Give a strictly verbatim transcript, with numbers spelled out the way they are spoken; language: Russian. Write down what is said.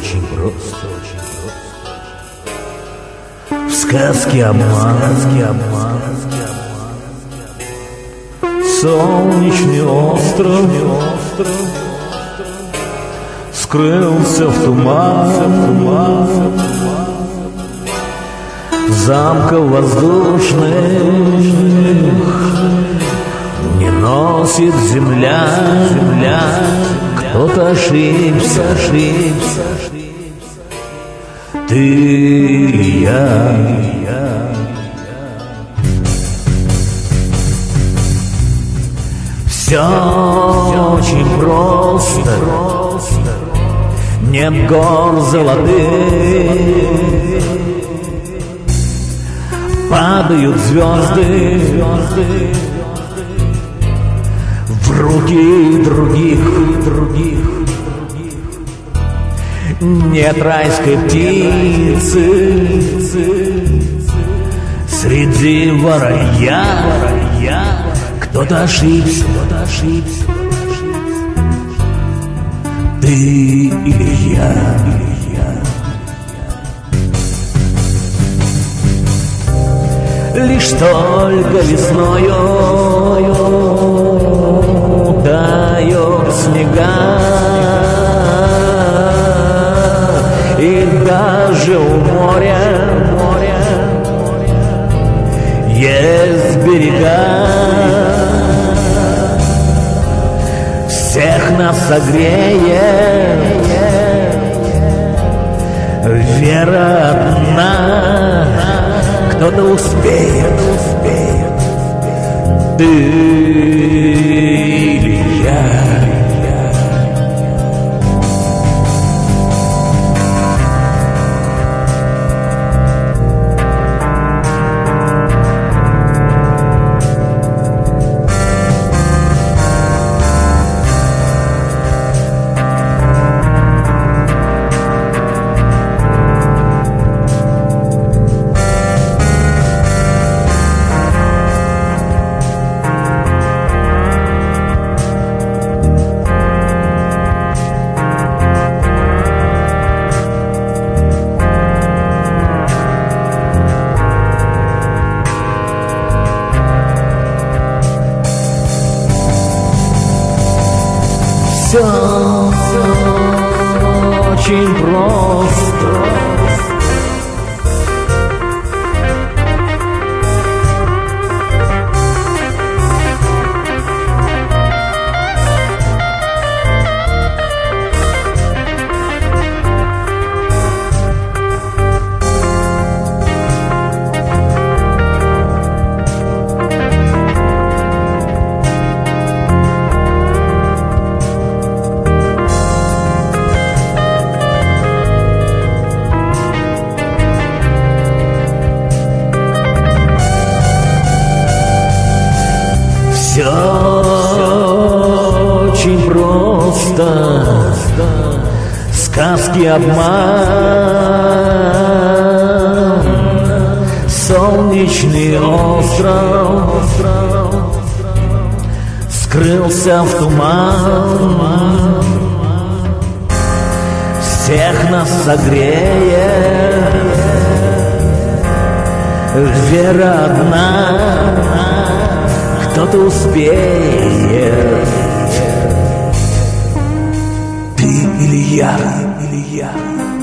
очень просто, очень просто. В сказке обман, в сказке обман, солнечный остров, остров скрылся в туман, в туман замков воздушных не носит земля, земля. Кто-то ошибся, ошибся, ты и я, и я. Все очень просто, нет гор золотых, падают звезды, звезды в руки других, других. Нет райской птицы среди воронья. Кто-то ошибся, кто-то ошибся, ты или я, или я. Лишь только весною тают снега, и даже у моря, моря есть берега. Всех нас согреет вера одна. Кто-то успеет, успеет, ты или я. Все очень просто. Все очень просто, сказки обман, солнечный остров скрылся в туман. Всех нас согреет вера одна. Кто-то успеет, ты или я, или я.